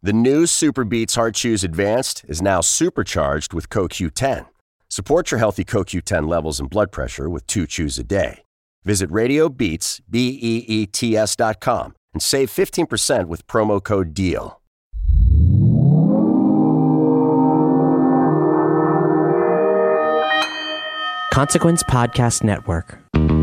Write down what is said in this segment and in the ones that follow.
The new Super Beats Heart Chews Advanced is now supercharged with CoQ10. Support your healthy CoQ10 levels and blood pressure with 2 chews a day. Visit RadioBeats, BEETS.com and save 15% with promo code DEAL. Consequence Podcast Network.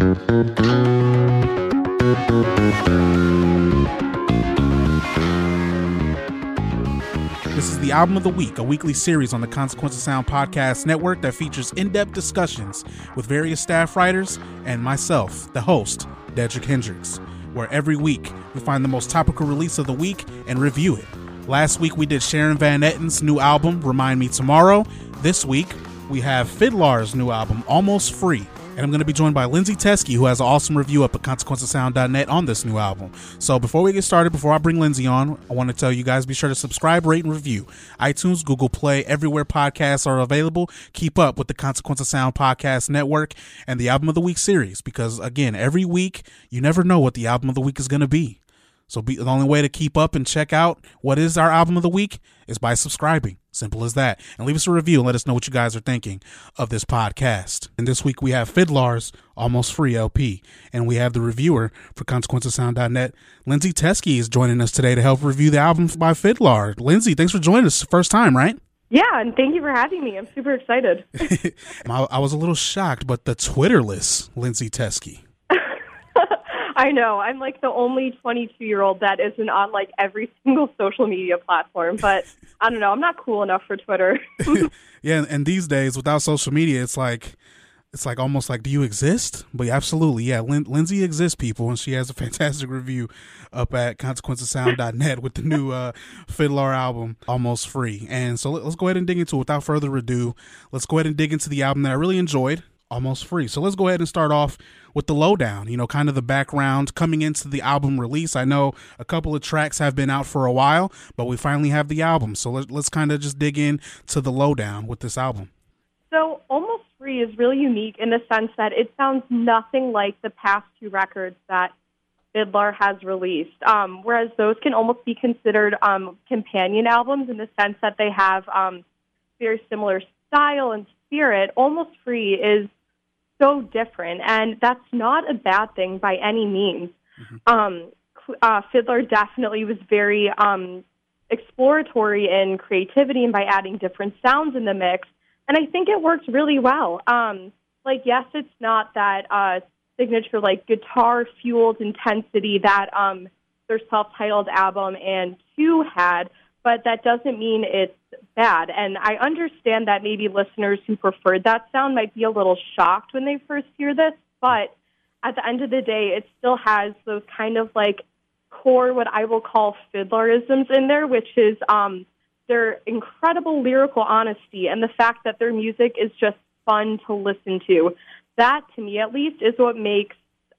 This is the Album of the Week, a weekly series on the Consequence of Sound Podcast Network that features in-depth discussions with various staff writers and myself, the host, Dedrick Hendricks, where every week we find the most topical release of the week and review it. Last week we did Sharon Van Etten's new album, Remind Me Tomorrow. This week we have Fiddlar's new album, Almost Free. And I'm going to be joined by Lindsay Teskey, who has an awesome review up at consequenceofsound.net on this new album. So before we get started, before I bring Lindsay on, I want to tell you guys, be sure to subscribe, rate, and review. iTunes, Google Play, everywhere podcasts are available. Keep up with the Consequence of Sound Podcast Network and the Album of the Week series, because, again, every week, you never know what the Album of the Week is going to be. So the only way to keep up and check out what is our Album of the Week is by subscribing. Simple as that. And leave us a review and let us know what you guys are thinking of this podcast. And this week we have Fiddlar's Almost Free LP. And we have the reviewer for consequenceofsound.net, Lindsay Teskey, is joining us today to help review the album by Fiddlar. Lindsay, thanks for joining us. First time, right? Yeah, and thank you for having me. I'm super excited. I was a little shocked, but the Twitterless Lindsay Teskey. I know. I'm like the only 22-year-old that isn't on like every single social media platform, but I don't know. I'm not cool enough for Twitter. Yeah, and these days without social media, it's like almost like, do you exist? But yeah, absolutely, yeah. Lindsay exists, people, and she has a fantastic review up at consequenceofsound.net with the new Fiddlar album, Almost Free. And so let's go ahead and dig into it. Without further ado, let's go ahead and dig into the album that I really enjoyed, Almost Free. So let's go ahead and start off with the lowdown, kind of the background coming into the album release. I know a couple of tracks have been out for a while, but we finally have the album. So let's kind of just dig in to the lowdown with this album. So Almost Free is really unique in the sense that it sounds nothing like the past 2 records that Fiddlar has released, whereas those can almost be considered companion albums in the sense that they have very similar style and spirit. Almost Free is so different, and that's not a bad thing by any means. Fiddlar definitely was very exploratory in creativity and by adding different sounds in the mix, and I think it worked really well. Yes, it's not that signature guitar-fueled intensity that their self-titled album and 2 had, but that doesn't mean it's bad. And I understand that maybe listeners who preferred that sound might be a little shocked when they first hear this, but at the end of the day, it still has those kind of core, what I will call Fiddlarisms in there, which is their incredible lyrical honesty and the fact that their music is just fun to listen to. That, to me at least, is what makes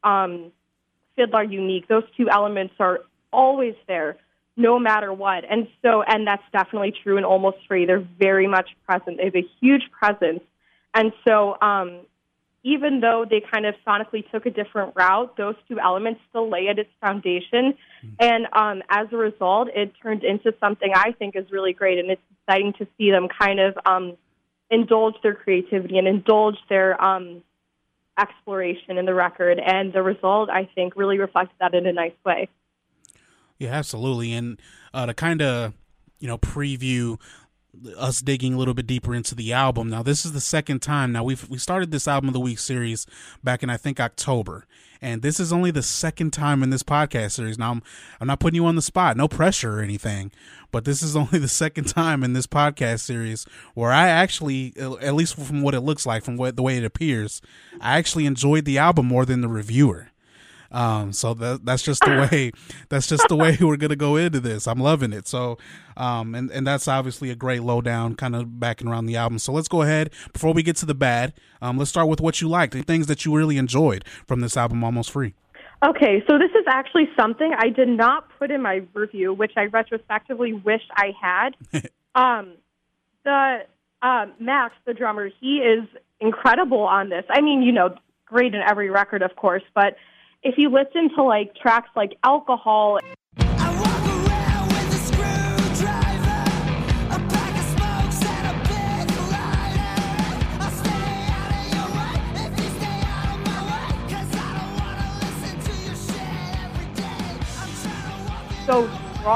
Fiddlar unique. Those 2 elements are always there, no matter what. And that's definitely true in Almost Free. They're very much present. They have a huge presence. And so even though they kind of sonically took a different route, those 2 elements still lay at its foundation. And as a result, it turned into something I think is really great. And it's exciting to see them kind of indulge their creativity and indulge their exploration in the record. And the result, I think, really reflects that in a nice way. Yeah, absolutely. And to kind of, preview us digging a little bit deeper into the album. Now, this is the second time. Now, we started this Album of the Week series back in, I think, October. And this is only the second time in this podcast series. Now, I'm not putting you on the spot, no pressure or anything, but this is only the second time in this podcast series where I actually, at least from what it looks like, from the way it appears, I actually enjoyed the album more than the reviewer. So that's just the way we're going to go into this. I'm loving it. So, and that's obviously a great lowdown kind of backing around the album. So let's go ahead before we get to the bad. Let's start with what you liked, the things that you really enjoyed from this album, Almost Free. Okay, so this is actually something I did not put in my review, which I retrospectively wish I had. Max, the drummer, he is incredible on this. I mean, great in every record, of course, but if you listen to tracks like Alcohol, I walk around with a screwdriver.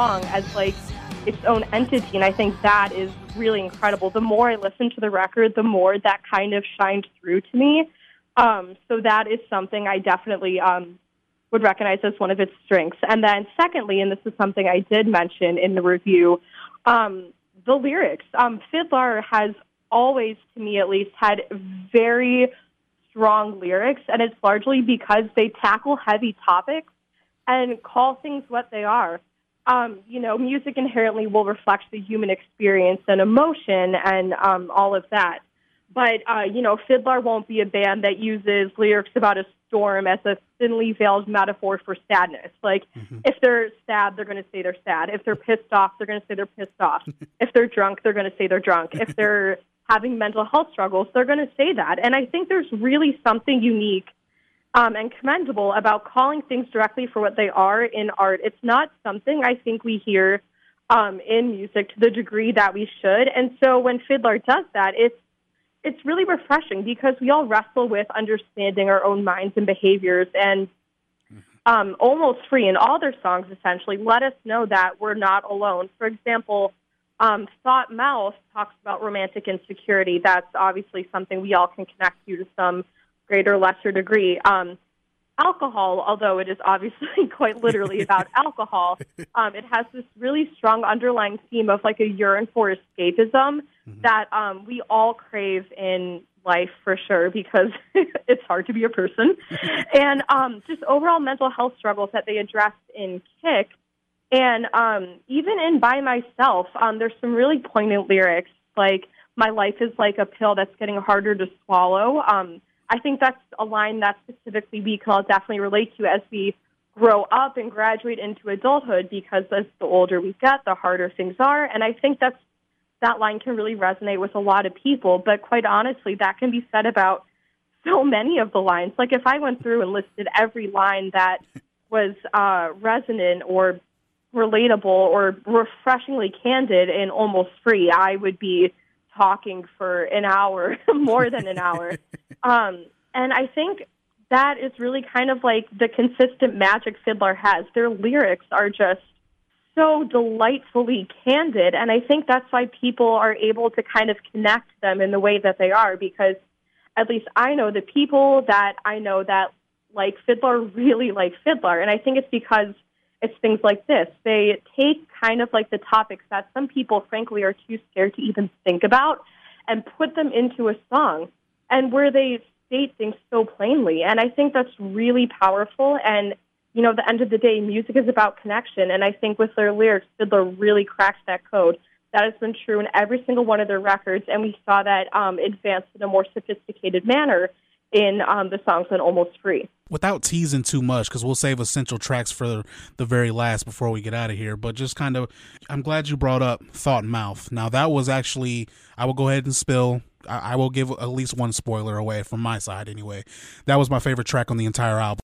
song as like its own entity, and I think that is really incredible. The more I listen to the record, the more that kind of shined through to me. So that is something I definitely would recognize as one of its strengths. And then secondly, and this is something I did mention in the review, the lyrics. Fiddler has always, to me at least, had very strong lyrics, and it's largely because they tackle heavy topics and call things what they are. Music inherently will reflect the human experience and emotion and all of that. But, Fiddler won't be a band that uses lyrics about a storm as a thinly veiled metaphor for sadness. Like, if they're sad, they're going to say they're sad. If they're pissed off, they're going to say they're pissed off. If they're drunk, they're going to say they're drunk. If they're having mental health struggles, they're going to say that. And I think there's really something unique and commendable about calling things directly for what they are in art. It's not something I think we hear in music to the degree that we should. And so when Fiddler does that, it's really refreshing because we all wrestle with understanding our own minds and behaviors, and Almost Free in all their songs essentially let us know that we're not alone. For example, Thought Mouth talks about romantic insecurity. That's obviously something we all can connect to some greater or lesser degree. Alcohol, although it is obviously quite literally about alcohol, it has this really strong underlying theme of like a yearn for escapism that we all crave in life for sure because it's hard to be a person. And just overall mental health struggles that they addressed in Kick. And even in By Myself, there's some really poignant lyrics like, my life is like a pill that's getting harder to swallow. I think that's a line that specifically we can all definitely relate to as we grow up and graduate into adulthood, because as the older we get, the harder things are. And I think that line can really resonate with a lot of people. But quite honestly, that can be said about so many of the lines. Like if I went through and listed every line that was resonant or relatable or refreshingly candid in Almost Free, I would be talking for an hour, more than an hour. And I think that is really kind of like the consistent magic Fiddler has. Their lyrics are just so delightfully candid, and I think that's why people are able to kind of connect them in the way that they are, because at least I know the people that I know that like Fiddler really like Fiddler, and I think it's because it's things like this. They take kind of like the topics that some people, frankly, are too scared to even think about and put them into a song, and where they state things so plainly. And I think that's really powerful. And, at the end of the day, music is about connection. And I think with their lyrics, Fiddler really cracks that code. That has been true in every single one of their records. And we saw that advance in a more sophisticated manner in the songs on Almost Free. Without teasing too much, because we'll save essential tracks for the very last before we get out of here, but just kind of, I'm glad you brought up Thought Mouth. Now, that was actually, I will go ahead and spill, I will give at least one spoiler away from my side anyway. That was my favorite track on the entire album.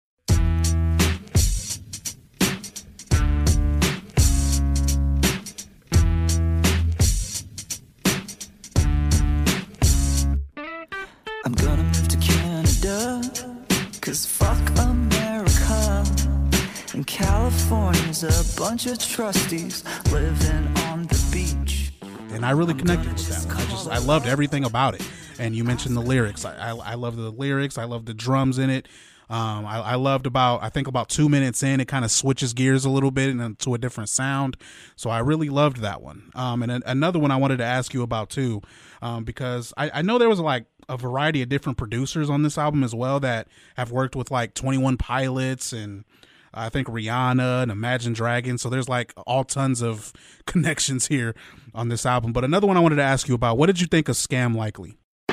I'm gonna move to Canada, 'cause fuck America. And California's a bunch of trustees living on the beach. And I really connected with that one. I loved everything about it. And you mentioned the lyrics. I love the lyrics. I love the drums in it. I loved about 2 minutes in, it kind of switches gears a little bit and to a different sound. So I really loved that one. And another one I wanted to ask you about too, because I know there was like a variety of different producers on this album as well that have worked with like 21 Pilots and I think Rihanna and Imagine Dragons. So there's like all tons of connections here on this album. But another one I wanted to ask you about, what did you think of Scam Likely?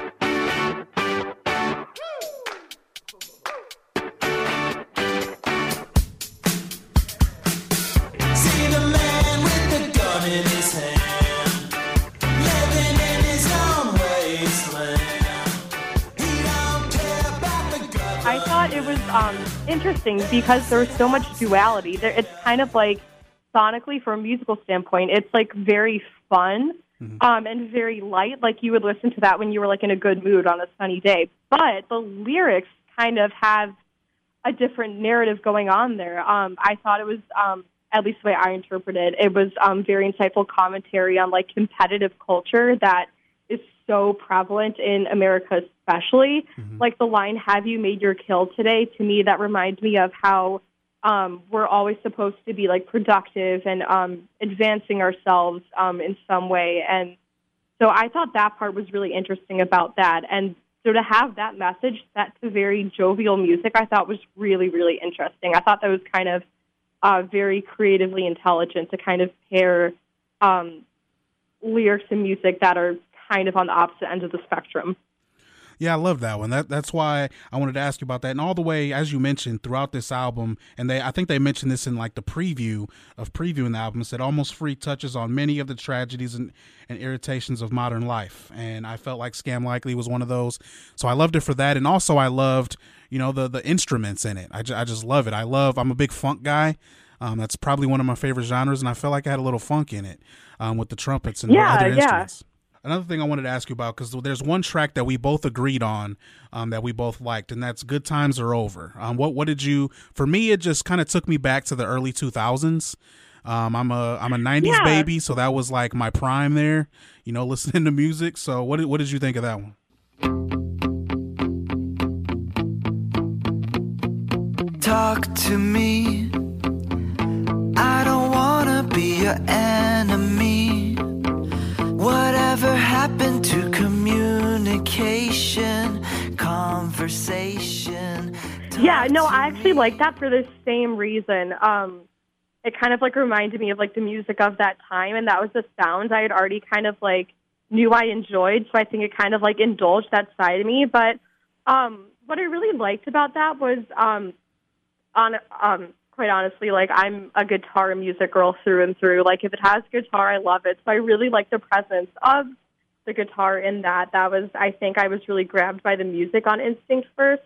I thought it was interesting because there was so much duality. It's kind of like sonically, from a musical standpoint, it's like very fun and very light. Like you would listen to that when you were like in a good mood on a sunny day. But the lyrics kind of have a different narrative going on there. I thought it was at least the way I interpreted it, it was very insightful commentary on like competitive culture that is so prevalent in America, especially. Like the line, "Have you made your kill today?" To me, that reminds me of how we're always supposed to be like productive and advancing ourselves in some way. And so I thought that part was really interesting about that. And so to have that message set to very jovial music, I thought was really, really interesting. I thought that was kind of very creatively intelligent to kind of pair lyrics and music that are kind of on the opposite end of the spectrum. Yeah, I love that one. That's why I wanted to ask you about that. And all the way, as you mentioned, throughout this album, and I think they mentioned this in like the previewing the album, said Almost Free touches on many of the tragedies and irritations of modern life. And I felt like Scam Likely was one of those. So I loved it for that. And also I loved, the instruments in it. I just love it. I'm a big funk guy. That's probably one of my favorite genres. And I felt like I had a little funk in it with the trumpets and other instruments. Another thing I wanted to ask you about, because there's one track that we both agreed on that we both liked, and that's Good Times Are Over. What did you, for me, it just kind of took me back to the early 2000s. I'm a 90s baby, so that was like my prime there, listening to music. So what did you think of that one? Talk to me. I don't wanna be your enemy. Whatever happened to communication, conversation? Yeah, no, I actually like that for the same reason. It kind of like reminded me of like the music of that time, and that was the sounds I had already kind of like knew I enjoyed, so I think it kind of like indulged that side of me. But what I really liked about that was, quite honestly, like I'm a guitar and music girl through and through. Like if it has guitar, I love it. So I really like the presence of the guitar in that. I think I was really grabbed by the music on instinct first.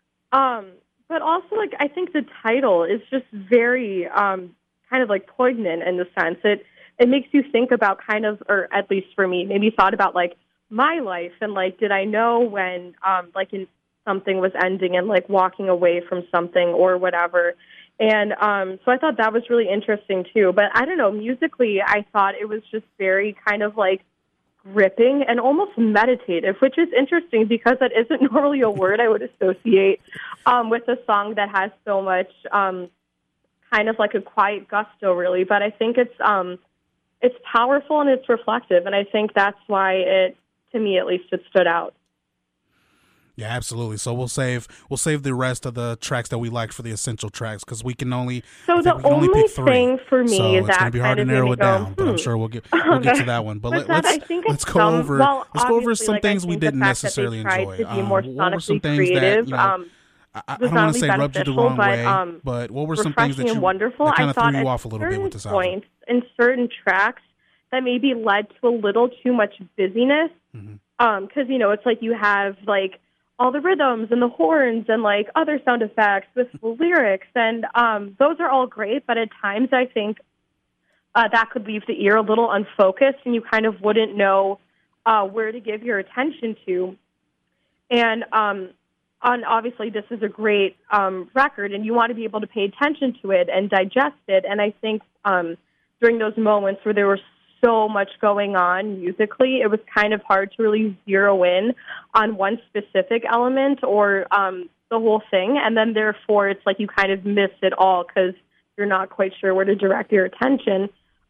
But also, like, I think the title is just very kind of like poignant in the sense it makes you think about kind of, or at least for me, maybe thought about like my life and like, did I know when something was ending and like walking away from something or whatever. And so I thought that was really interesting, too. But I don't know, musically, I thought it was just very kind of like gripping and almost meditative, which is interesting because that isn't normally a word I would associate with a song that has so much kind of like a quiet gusto, really. But I think it's powerful and it's reflective. And I think that's why to me at least, it stood out. Yeah, absolutely. So we'll save the rest of the tracks that we liked for the essential tracks because we can only only thing for me so is it's that going to be hard to narrow it down, but I'm sure we'll get to that one. But let's go over some things we didn't necessarily enjoy. What were some things that I don't want to say rubbed you the wrong way, but what were some things that wonderful? kind of threw you off a little bit with this album? In certain tracks that maybe led to a little too much busyness, because it's like you have like all the rhythms and the horns and like other sound effects with the lyrics. And those are all great, but at times I think that could leave the ear a little unfocused and you kind of wouldn't know where to give your attention to. And obviously this is a great record and you want to be able to pay attention to it and digest it. And I think during those moments where there were so much going on musically, it was kind of hard to really zero in on one specific element or the whole thing. And then therefore it's like you kind of miss it all because you're not quite sure where to direct your attention,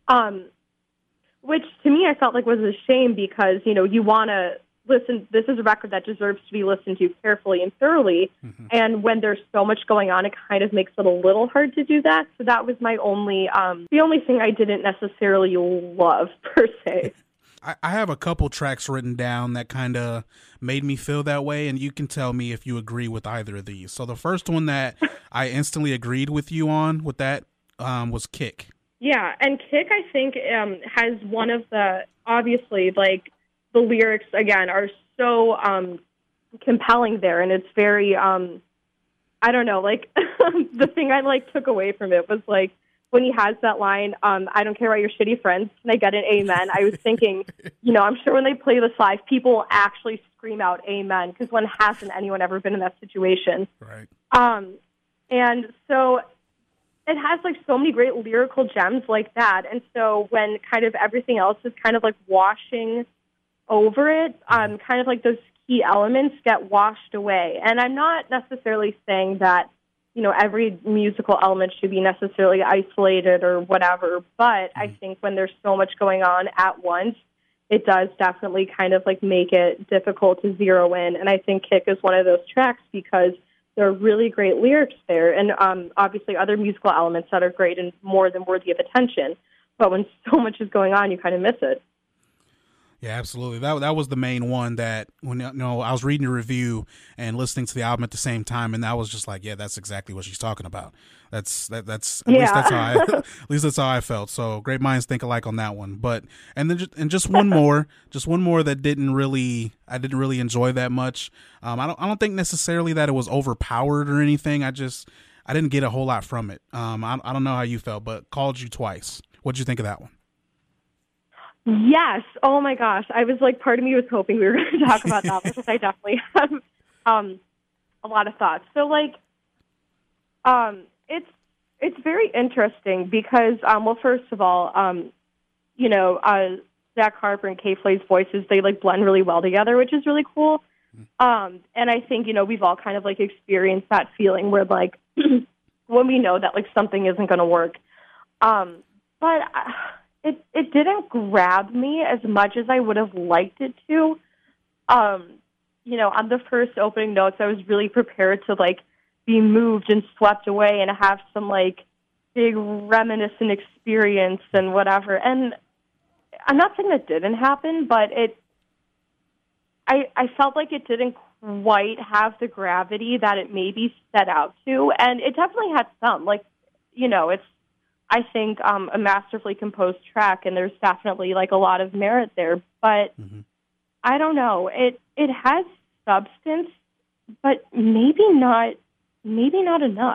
which to me I felt like was a shame because, you want to listen. This is a record that deserves to be listened to carefully and thoroughly. And when there's so much going on, it kind of makes it a little hard to do that. So that was my the only thing I didn't necessarily love per se. I have a couple tracks written down that kind of made me feel that way, and you can tell me if you agree with either of these. So the first one that I instantly agreed with you on with that was Kick. Yeah, and Kick, I think, has one of the, obviously, like, the lyrics, again, are so compelling there, and it's very, I don't know, like, the thing I, like, took away from it was, like, when he has that line, I don't care about your shitty friends, can I get an amen? I was thinking, I'm sure when they play this live, people will actually scream out amen, because when hasn't anyone ever been in that situation? Right. And so it has like so many great lyrical gems like that. And so when kind of everything else is kind of like washing over it, kind of like those key elements get washed away. And I'm not necessarily saying that, you know, every musical element should be necessarily isolated or whatever, but I think when there's so much going on at once, it does definitely kind of like make it difficult to zero in. And I think Kick is one of those tracks because there are really great lyrics there, and obviously other musical elements that are great and more than worthy of attention. But when so much is going on, you kind of miss it. Yeah, absolutely. That was the main one that when I was reading the review and listening to the album at the same time, and that was just like, yeah, that's exactly what she's talking about. That's at least that's how I felt. So great minds think alike on that one. But and then just one more that I didn't really enjoy that much. I don't think necessarily that it was overpowered or anything. I didn't get a whole lot from it. I don't know how you felt, but Called You Twice. What'd you think of that one? Yes. Oh my gosh. I was like, part of me was hoping we were going to talk about that because I definitely have a lot of thoughts. So like, it's very interesting because, well, first of all, you know, Zach Harper and Kay Flay's voices, they like blend really well together, which is really cool. And I think, you know, we've all kind of like experienced that feeling where like when we know that like something isn't going to work. But it didn't grab me as much as I would have liked it to. You know, on the first opening notes, I was really prepared to like be moved and swept away and have some like big reminiscent experience and whatever. And I'm not saying that didn't happen, but I felt like it didn't quite have the gravity that it maybe set out to. And it definitely had some, like, you know, it's, I think, a masterfully composed track, and there's definitely like a lot of merit there. But I don't know. It has substance, but maybe not enough.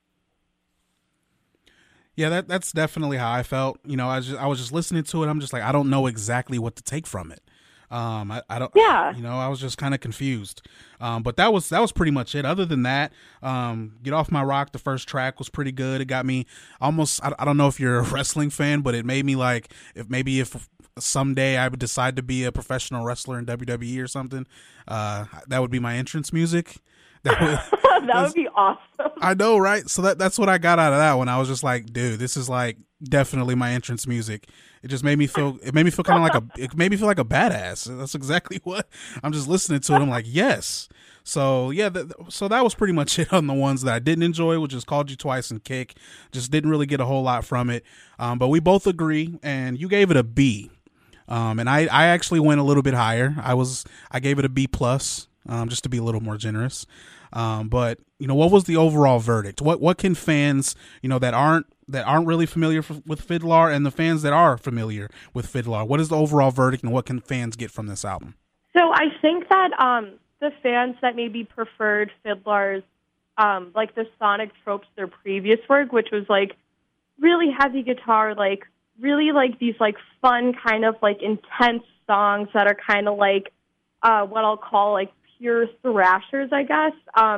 Yeah, that's definitely how I felt. You know, I was just listening to it. I'm just like, I don't know exactly what to take from it. I don't. Yeah. You know, I was just kind of confused. But that was pretty much it. Other than that, Get Off My Rock, the first track was pretty good. It got me almost. I don't know if you're a wrestling fan, but it made me like if someday I would decide to be a professional wrestler in WWE or something, that would be my entrance music. That would be awesome. I know, right? So that's what I got out of that one. I was just like, dude, this is like definitely my entrance music. It just made me feel. It made me feel kind of like a. It made me feel like a badass. That's exactly what I'm just listening to it. I'm like, yes. So yeah, so that was pretty much it on the ones that I didn't enjoy, which is Called You Twice and Kick. Just didn't really get a whole lot from it. But we both agree, and you gave it a B. And I actually went a little bit higher. I gave it a B plus, just to be a little more generous. But you know, what was the overall verdict? What can fans, you know, that aren't really familiar with Fiddler, and the fans that are familiar with Fiddler, what is the overall verdict, and what can fans get from this album? So I think that the fans that maybe preferred Fiddler's, like the sonic tropes, their previous work, which was like really heavy guitar, like really like these like fun kind of like intense songs that are kind of like what I'll call like pure thrashers, I guess.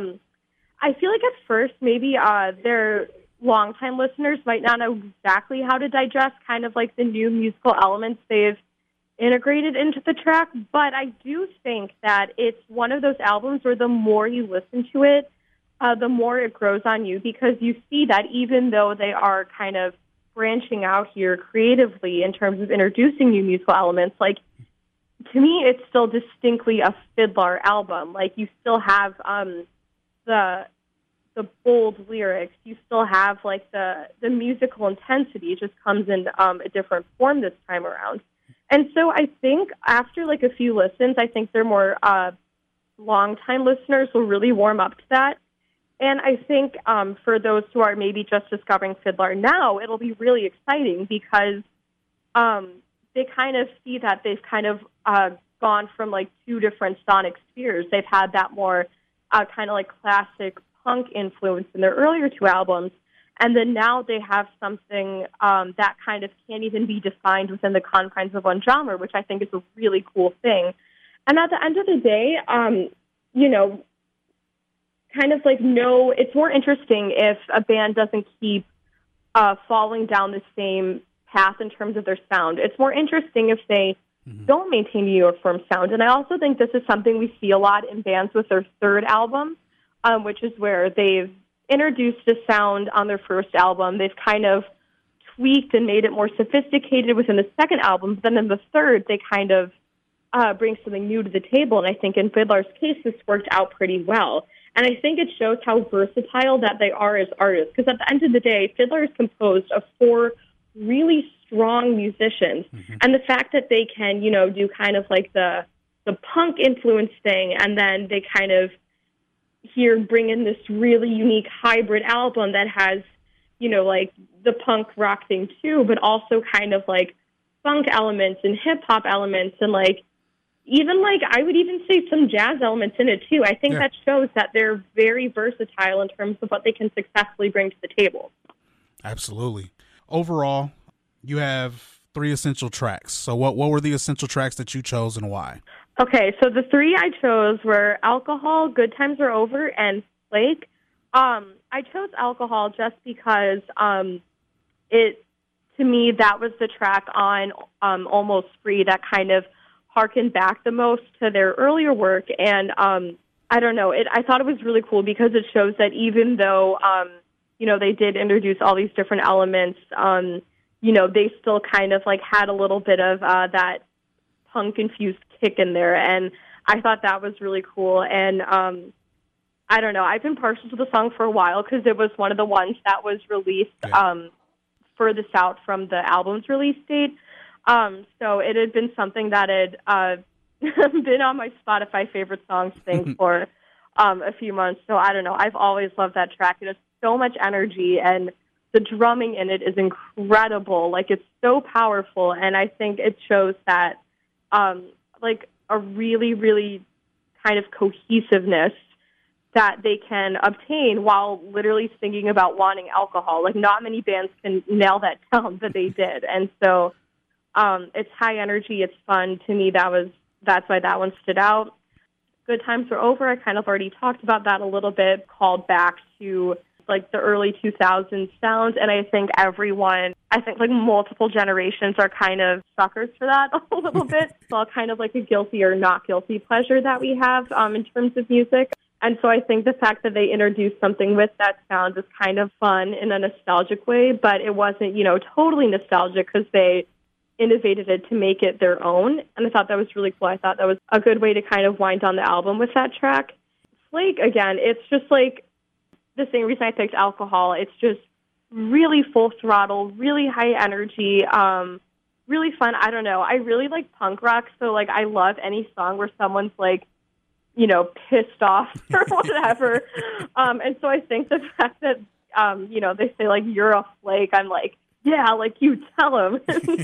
I feel like at first maybe their longtime listeners might not know exactly how to digest kind of like the new musical elements they've integrated into the track, but I do think that it's one of those albums where the more you listen to it, the more it grows on you, because you see that even though they are kind of branching out here creatively in terms of introducing new musical elements, like, to me, it's still distinctly a Fiddler album. Like, you still have the bold lyrics. You still have, like, the musical intensity. It just comes in a different form this time around. And so I think after, like, a few listens, I think they're more long-time listeners will really warm up to that. And I think for those who are maybe just discovering Fiddler now, it'll be really exciting because they kind of see that they've kind of gone from like two different sonic spheres. They've had that more kind of like classic punk influence in their earlier two albums, and then now they have something that kind of can't even be defined within the confines of one genre, which I think is a really cool thing. And at the end of the day, you know, kind of like it's more interesting if a band doesn't keep falling down the same path in terms of their sound. It's more interesting if they don't maintain a uniform sound. And I also think this is something we see a lot in bands with their third album, which is where they've introduced a sound on their first album. They've kind of tweaked and made it more sophisticated within the second album. But then in the third, they kind of bring something new to the table. And I think in Fiddler's case, this worked out pretty well. And I think it shows how versatile that they are as artists. Because at the end of the day, Fiddler is composed of 4 really strong musicians. And the fact that they can, do kind of like the punk influence thing, and then they kind of bring in this really unique hybrid album that has, like the punk rock thing too, but also kind of like funk elements and hip hop elements and like even like I would even say some jazz elements in it too. I think that shows that they're very versatile in terms of what they can successfully bring to the table. Absolutely. Overall, you have 3 essential tracks. So what were the essential tracks that you chose and why? Okay, so the 3 I chose were Alcohol, Good Times Are Over, and Flake. I chose Alcohol just because to me, that was the track on Almost Free that kind of harkened back the most to their earlier work. And I don't know, I thought it was really cool because it shows that even though, they did introduce all these different elements, they still kind of like had a little bit of that punk-infused kick in there. And I thought that was really cool. And I don't know, I've been partial to the song for a while because it was one of the ones that was released furthest out from the album's release date. So it had been something that had been on my Spotify favorite songs thing for a few months. So I don't know, I've always loved that track. It has so much energy, and the drumming in it is incredible. Like, it's so powerful, and I think it shows that like a really, really kind of cohesiveness that they can obtain while literally thinking about wanting alcohol. Like, not many bands can nail that down, but they did. And so it's high energy, it's fun. To me, that's why that one stood out. Good Times Are Over, I kind of already talked about that a little bit, called back to like the early 2000s sound, and I think like multiple generations are kind of suckers for that a little bit. It's all kind of like a guilty or not guilty pleasure that we have in terms of music. And so I think the fact that they introduced something with that sound is kind of fun in a nostalgic way, but it wasn't, totally nostalgic because they innovated it to make it their own. And I thought that was really cool. I thought that was a good way to kind of wind down the album with that track. Flake, again, it's just like the same reason I picked Alcohol. It's just really full throttle, really high energy, really fun. I don't know. I really like punk rock, so like I love any song where someone's like, pissed off or whatever. And so I think the fact that, they say like, you're a flake, I'm like, yeah, like you tell them.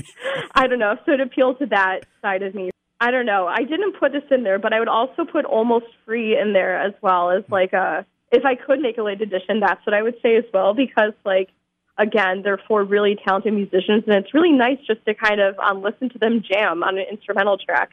I don't know. So it appealed to that side of me. I don't know. I didn't put this in there, but I would also put Almost Free in there as well as like if I could make a late edition, that's what I would say as well, because like, again, they're 4 really talented musicians, and it's really nice just to kind of listen to them jam on an instrumental track.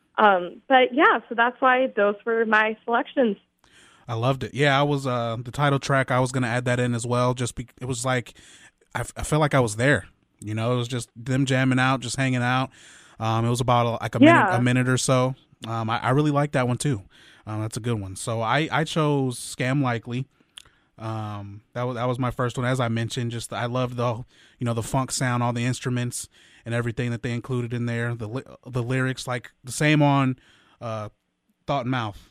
But yeah, so that's why those were my selections. I loved it. Yeah, I was the title track. I was going to add that in as well. It was like I felt like I was there. It was just them jamming out, just hanging out. It was about a minute or so. I really liked that one too. That's a good one. So I chose Scam Likely. That was my first one. As I mentioned, I loved the funk sound, all the instruments and everything that they included in there. The lyrics, like the same on Thought and Mouth.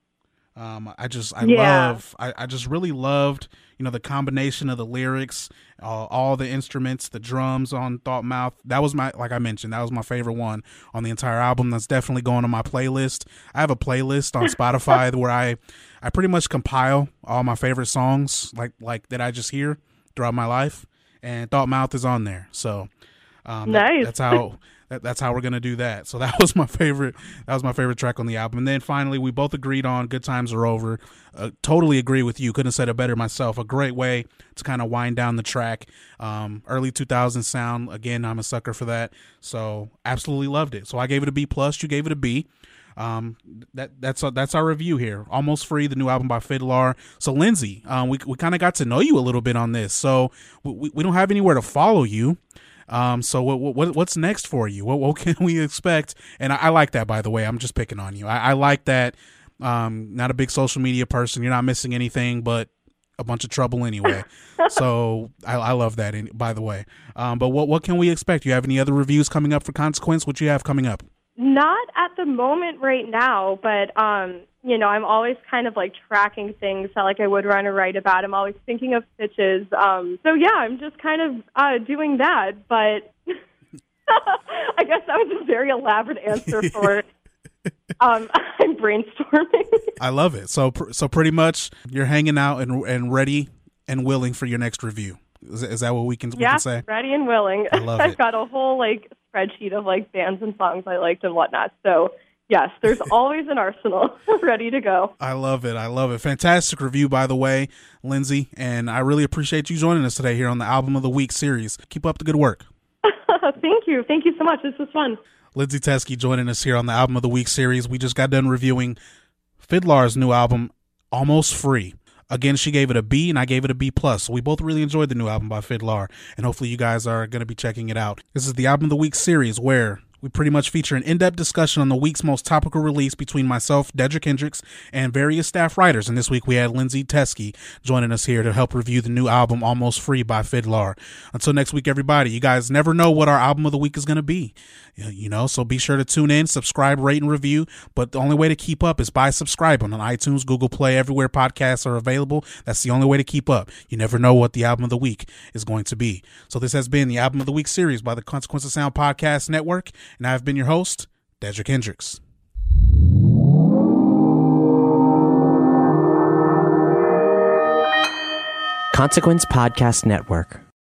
I just really loved, the combination of the lyrics, all the instruments, the drums on Thought Mouth. That was like I mentioned, that was my favorite one on the entire album. That's definitely going on my playlist. I have a playlist on Spotify where I pretty much compile all my favorite songs like that I just hear throughout my life, and Thought Mouth is on there. So nice. That's how we're gonna do that. So that was my favorite. That was my favorite track on the album. And then finally, we both agreed on Good Times Are Over. Totally agree with you. Couldn't have said it better myself. A great way to kind of wind down the track. Early 2000s sound. Again, I'm a sucker for that. So absolutely loved it. So I gave it a B+. You gave it a B. That's our review here. Almost Free, the new album by Fidlar. So Lindsay, we kind of got to know you a little bit on this. So we don't have anywhere to follow you. So what's next for you? What can we expect? And I like that, by the way. I'm just picking on you. I like that. Not a big social media person. You're not missing anything but a bunch of trouble anyway. So I love that, by the way. But what can we expect? You have any other reviews coming up for Consequence? What you have coming up? Not at the moment right now, but I'm always kind of like tracking things that like I would want to write about. I'm always thinking of pitches. So yeah, I'm just kind of doing that. But I guess that was a very elaborate answer for. I'm brainstorming. I love it. So pretty much you're hanging out and ready and willing for your next review. Is that what we can say? Ready and willing. I love I've it. got a whole spreadsheet of bands and songs I liked and whatnot. So yes, there's always an arsenal ready to go. I love it. Fantastic review, by the way, Lindsay. And I really appreciate you joining us today here on the Album of the Week series. Keep up the good work. Thank you. Thank you so much. This was fun. Lindsay Teskey joining us here on the Album of the Week series. We just got done reviewing Fidlar's new album, Almost Free. Again, she gave it a B and I gave it a B+. So we both really enjoyed the new album by Fidlar, and hopefully you guys are going to be checking it out. This is the Album of the Week series where we pretty much feature an in-depth discussion on the week's most topical release between myself, Dedrick Hendricks, and various staff writers. And this week we had Lindsay Teskey joining us here to help review the new album Almost Free by Fidlar. Until next week, everybody, you guys never know what our album of the week is going to be. So be sure to tune in, subscribe, rate, and review. But the only way to keep up is by subscribing on iTunes, Google Play, everywhere podcasts are available. That's the only way to keep up. You never know what the album of the week is going to be. So this has been the Album of the Week series by the Consequence of Sound Podcast Network. And I've been your host, Dedrick Hendricks. Consequence Podcast Network.